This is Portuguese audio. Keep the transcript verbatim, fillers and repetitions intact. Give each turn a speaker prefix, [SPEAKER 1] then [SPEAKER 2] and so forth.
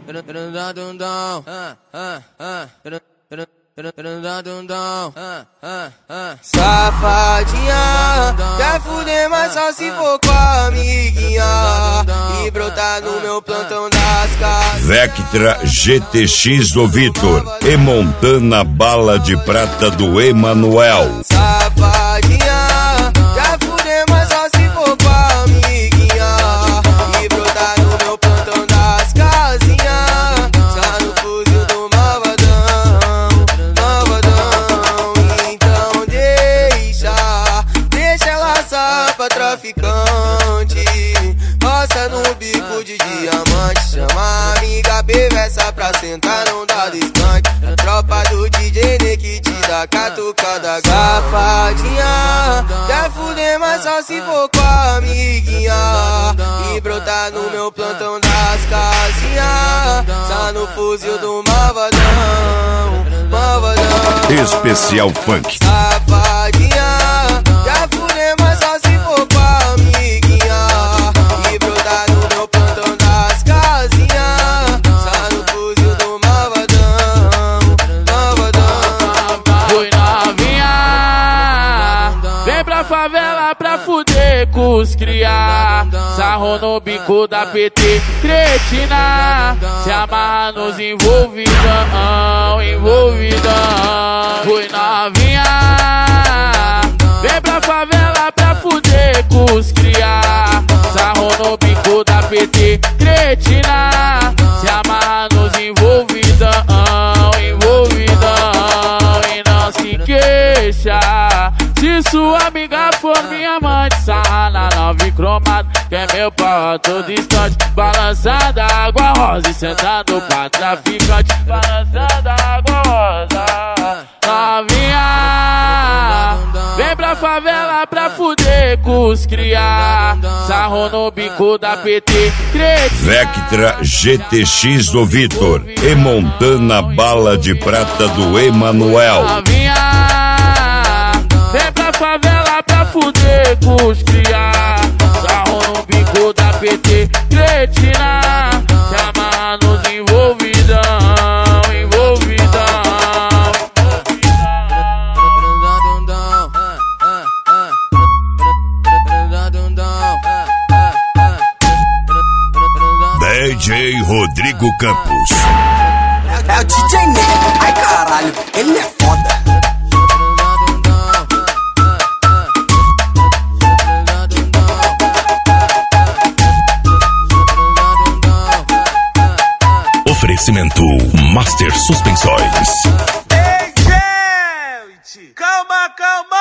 [SPEAKER 1] Safadinha, quer fuder, mas só se for com a amiguinha e brotar no meu plantão das casas.
[SPEAKER 2] Vectra G T X do Vitor e Montana Bala de Prata do Emanuel.
[SPEAKER 1] Safadinha, quer fuder, mas só se for com a amiguinha e brotar no meu plantão das casinhas. Só no fuzil do malvadão, malvadão. Então deixa, deixa ela só pra traficante. Roça no bico de diamante, chama a amiga perversa pra sentar, não dá distante. A tropa do D J Ney que te dá catucada. Safadinha, quer fuder, mas só se for com a amiguinha e brotar no meu plantão das casinhas. Só no fuzil do malvadão, malvadão.
[SPEAKER 2] Especial Funk.
[SPEAKER 1] Safadinha, quer fuder, mas só se for com a amiguinha e brotar no meu plantão das casinhas. Só no fuzil do malvadão, malvadão.
[SPEAKER 3] Foi novinha, vem pra favela pra fuder com os cria. Sarro no bico da P T, cretina. Se amarra nos envolvidão, envolvidão. Foi novinha, vem pra favela pra fuder com os cria. Sarro no bico da P T, cretina. Se amarra nos envolvidão, envolvidão. E não se queixa se sua amiga for minha amante. Sarra na nove cromada, que é meu pau a todo instante. Balançada água rosa e sentando pra traficante. Balançada água rosa, novinha, vem pra favela pra fuder com os cria. Sarro no bico da P T, cretina.
[SPEAKER 2] Vectra G T X do Vitor e Montana Bala de Prata do Emanuel.
[SPEAKER 3] Novinha, vem pra favela pra fuder com os cria. Sarro no bico da P T, cretina. Se amarra nos envolvidão, envolvidão.
[SPEAKER 2] D J Rodrigo Campos.
[SPEAKER 4] É o D J Ney, ai caralho, ele é foda.
[SPEAKER 2] Oferecimento Master Suspensórios.
[SPEAKER 5] Ei, gente! Calma, calma!